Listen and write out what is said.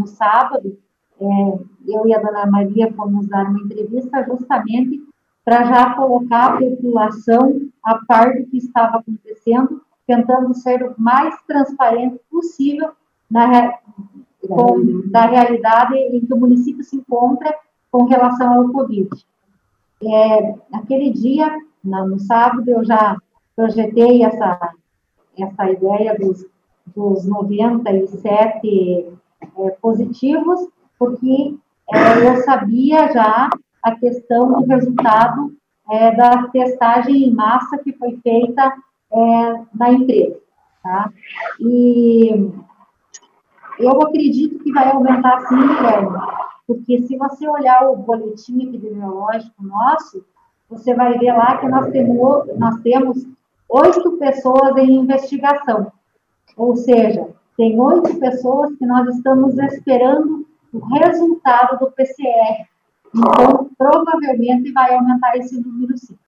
no sábado, eu e a dona Maria fomos dar uma entrevista justamente para já colocar a população a par do que estava acontecendo, tentando ser o mais transparente possível da realidade em que o município se encontra com relação ao Covid. Naquele dia, no sábado, eu já projetei essa ideia dos 97 positivos, porque eu sabia já a questão do resultado da testagem em massa que foi feita na empresa. Tá? E eu acredito que vai aumentar sim, Guilherme, porque se você olhar o boletim epidemiológico nosso, você vai ver lá que nós temos 8 pessoas em investigação. Ou seja, tem 8 pessoas que nós estamos esperando o resultado do PCR. Então, provavelmente vai aumentar esse número sim.